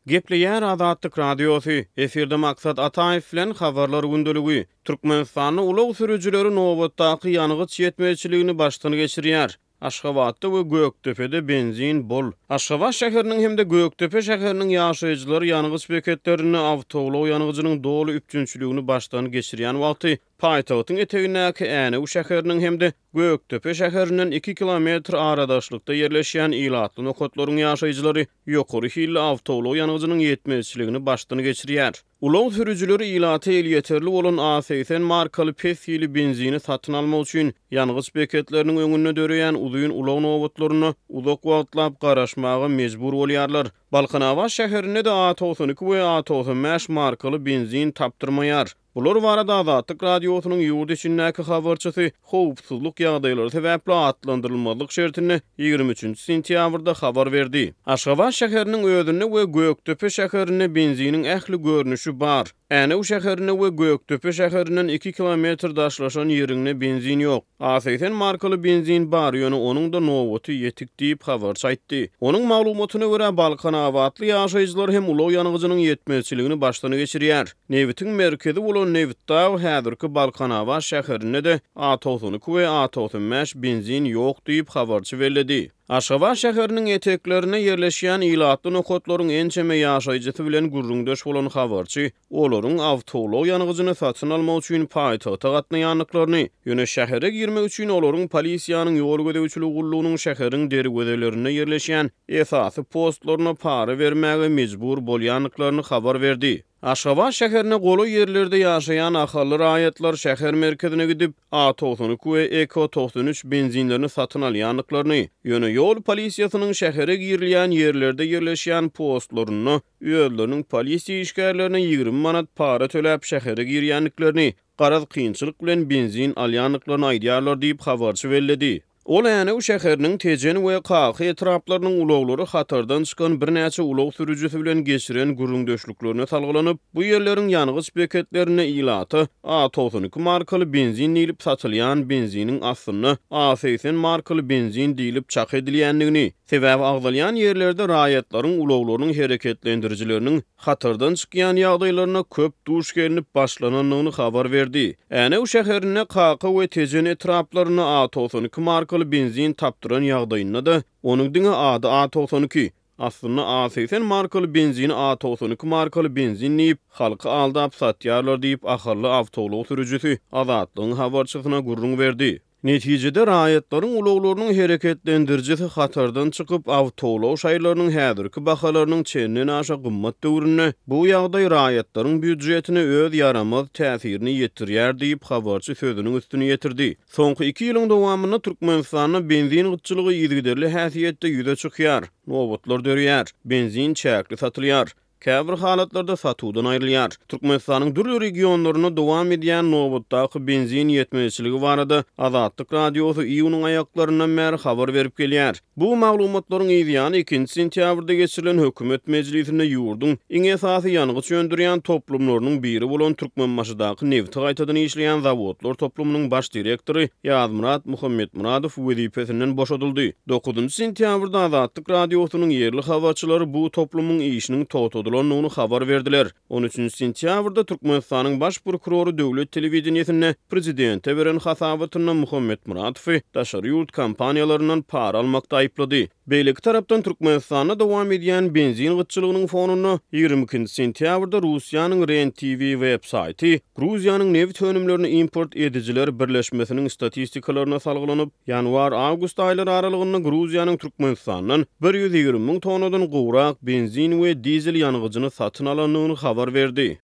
Gepleýär Azatlyk radiosu. Eferde maksat Ataýew bilen habarlar gündöligi. Türkmenistanyň ulug sürüjüleri nowatdaky ýanygyç ýetmeçiligini başdan geçirýär. Aşgabatda we Göktepe'de benzin bol. Aşgabat şäheriniň hemde Göktepe şäheriniň ýaşaýjylary ýanygyç beketlerini awtoglaw ýanygyjynyň dolu üpjünçiligini başdan geçirýän wagty paýtagtyň etegindäki Änew şäheriniň hemde Göktepe şäherinden 2 kilometr aradaşlykda ýerleşýän ilatly nokatlaryň ýaşaýjylary ýokary hilli awtoglaw ýanygyjynyň ýetmeçiligini başdan geçirýär. Ulaw sürüjüleri ilaty el ýeterli bolan A80 markaly pesýeli benzini satyn almak üçin ýanygyç beketleriniň öňüne döreýän uzyň ulaw nowatlaryny uzak wagtlap garaşmaga mejbur bolýarlar. Balkanava şäherinde de A92 we A95 markaly benzin tapdyrmaýar. Bular barada Azatlyk radiosynyň ýurt içindäki habarçysy howpsuzlyk ýagdaýlary sebäpli atlandyrylmalyk şertini 23 sentýabrda habar berdi. Aşgabat şäheriniň özünde we Göktepe şäherine benziniň ähli görnüşi bar. Änew şäherine we Göktepe şäherinden 2 kilometr daşlaşan ýerinde benzin ýok. A80 markaly benzin bar, ýöne onuň da nowaty ýetik diýip habar çaýtdy. Onuň maglumatyna görä Balkanawatly ýaşaýjylar hem ulaw ýanygyjynyň ýetmeçiligini başdan geçirýär. Newitiň merkezi bolan Newitdaw häzirki Balkanawat şäherinde de A92 we A95 benzin ýok diýip habarçy berdi. Aşgabat şäheriniň eteklerine ýerleşýän ilatly nokatlaryň ençeme ýaşaýjysy bilen gurrundaş bolan habarçy olaryň awtoglaw ýanygyjyny satyn almak üçin paýtagta gatnaýanlyklaryny, ýöne şähere girmek üçin olaryň polisiýanyň ýol gödäwçiligi gullugynyň şäheriň derwedelerine ýerleşýän esasy postlaryna para bermäge mejbur bolýanlyklaryny habar berdi. Aşgabat şäherine goly ýerlerde ýaşaýan ahally raýatlar şäher merkezine gidip A92 we EK93 benzinlerini satyn alýanlyklaryny, ýöne ýol polisiýasynyň şähere girilýän ýerlerde ýerleşýän postlaryny öýleriniň polisiýa işgärlerine 20 manat para töläp şähere girýänliklerini, garaz kynçylyk bilen benzin alýanlyklaryny aýdýarlar diýip habarçy berdi. Ol Änew şäheriniň Tejen we Kaky etraplarynyň ulawlary hatardan çykan bir näçe ulaw sürüjüsi bilen geçiren gurrundaşlyklarına salgylanyp, bu ýerleriň ýanygyç beketlerine ilaty A92 markaly benzin diýilip satylýan benziniň aslyny A80 markaly benzin diýilip çak edilýändigini, sebäbi agdalýan ýerlerde raýatlaryň ulawlarynyň hereketlendirjileriniň hatardan çykýan ýagdaýlaryna köp duş gelinip başlananyny habar berdi. Änew şäherine Kaky we Tejen etraplaryny A92 markaly benzin tapdyran ýagdaýynda da onuň diňe ady A92, aslyny A80 markaly benzini A92 markaly benzin diýip halky aldap satýarlar diýip ahally awtoglaw sürüjüsi Azatlygyň habarçysyna gurrun berdi. Netijede raýatlaryň ulawlarynyň hereketlendirjisi hatardan çykyp awtoglaw şaýlarynyň häzirki bahalarynyň çenini aşa gymmat döwrüne bu ýagdaý raýatlaryň büdjetine öz yaramaz täsirini ýetirýär diýip habarçy sözüniň üstüne ýetirdi. Soňky 2 ýylyň dowamynda Türkmenistanyň benzin gytçylygy ýygyderli häsiýetde ýüze çykýar, nowatlar dörýär, benzin çäkli satylýar. Käbir halatlarda satudan aýrylýar. Türkmenistanyň dürli regionlaryna dowam edýän nowatdaky benzin ýetmeçiligi barada Azatlyk radiosy iýunyň aýaklaryndan bäri habar berip gelýär. Bu maglumatlaryň ýygyny 2 sentýabrda geçirilen hökümet mejlisinde ýurduň iň esasy ýanygyç ýöndürýän toplumlarynyň biri bolan Türkmenmaşydaky neft gaýtadan işleýän zawodlar toplumynyň baş direktory Ýazmyrat Muhammetmuradow wezipesinden boşadyldy. 9 sentýabrda Azatlyk radiosynyň ýerli habarçylary bu toplumyň işiniň totudylygyny habar berdiler. 13 sentýabrda Türkmenistanyň baş prokuroru döwlet telewizionyny prezidente beren hasabatyny Muhammetmuradow daşary ýurt kampaniýalaryndan para almakda aýplady. Beýleki tarapdan Türkmenistanda dowam edýän benzin gytçylygynyň fonuny 22 sentýabrda Russiýanyň REN TV websaýty Gruziýanyň neft önümlerini import edijiler birleşmesiniň statistikalarına salgylanyp, ýanwar-awgust aýlary aralygynda Gruziýanyň Türkmenistanyň 120 000 tonadan gowrak benzin we dizel ýanygyjyny satyn alanlygyny habar berdi.